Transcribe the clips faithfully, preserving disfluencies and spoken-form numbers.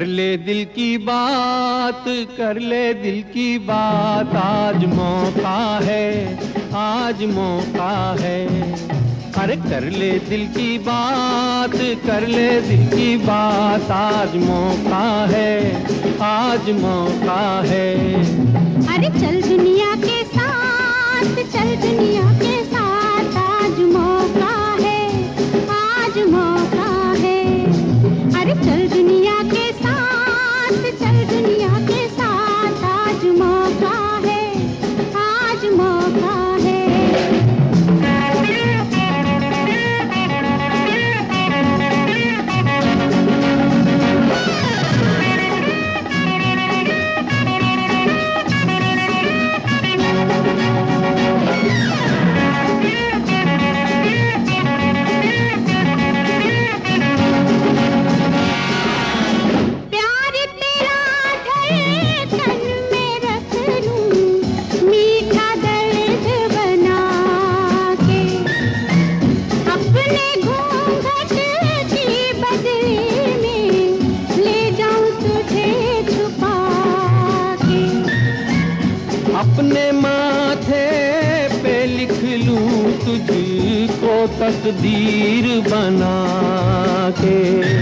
कर ले दिल की बात, कर ले दिल की बात, आज मौका है, आज मौका है। अरे कर ले दिल की बात, कर ले दिल की बात, आज मौका है, आज मौका है। अरे चल दुनिया के साथ, चल दुनिया के साथ, आज मौका है, आज मौका है। अरे चल दुनिया के साथ, चल दुनिया के साथ, आज मौका है, आज मौका है। अपने माथे पे लिख लूं तुझको तकदीर बना के,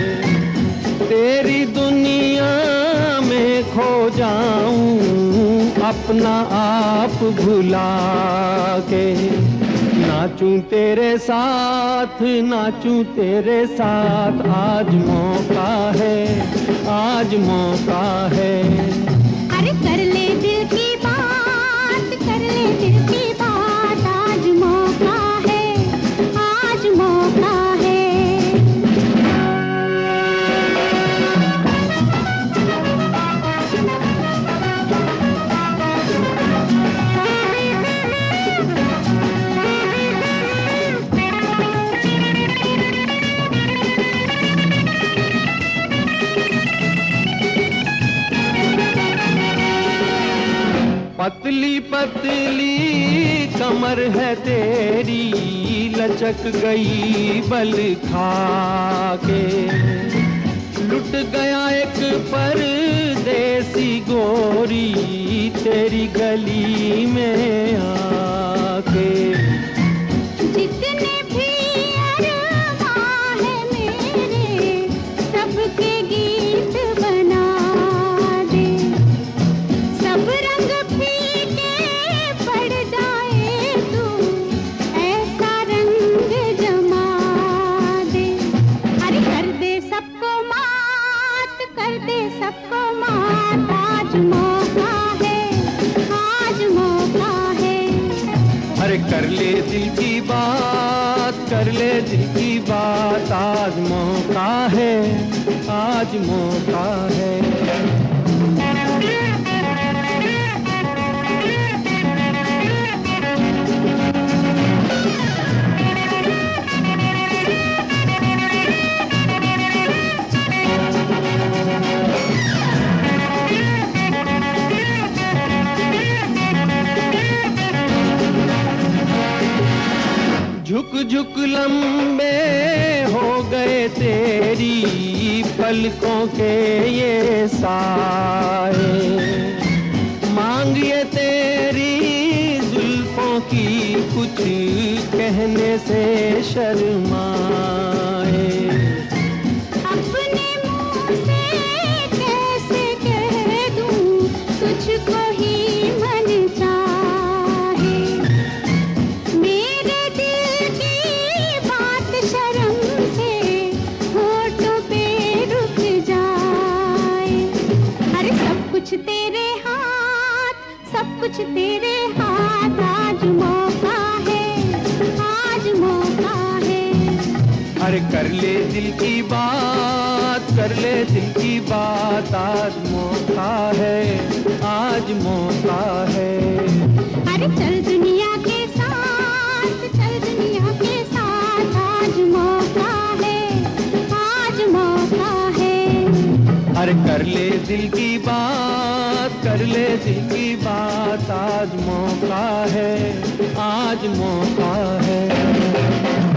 तेरी दुनिया में खो जाऊं अपना आप भुला के। नाचूं तेरे साथ, नाचूं तेरे साथ, आज मौका है, आज मौका है। अरे कर ले दिल की बात, कर ले दिल की बात, आज मौका है, आज मौका है। पतली पतली कमर है तेरी, लचक गई बल खा के। लुट गया एक परदेसी गोरी तेरी गली में आके। जितने भी अरमां हैं मेरे, सबके गीत बना दे। सब रंग फीके पड़ जाए तू, ऐसा रंग जमा दे। अरे कर दे सबको मात, कर दे सबको मात, आज मौका है, आज मौका है। अरे कर ले दिल की बात, कर ले दिल की बात, आज मौका है, आज मौका है। झुक झुक लंबे हो गए तेरी पलकों के ये साए, मांगिए तेरी जुल्फों की कुछ कहने से शर्माए। अपने मुंह से कैसे कह दूं तुझको ही मन चाहे। मेरे दिल की बात शर्म से होठों पे रुक जाए। अरे सब कुछ तेरे हाथ, सब कुछ तेरे हाथ, आज मौका है, आज मौका है। अरे कर ले दिल की बात, कर ले दिल की बात, आज मौका है, आज मौका है। अरे चल दुनिया के साथ, चल दुनिया के साथ, आज मौका है, आज मौका है। अरे कर ले दिल की बात, कर ले दिल की बात, आज मौका है, आज मौका है।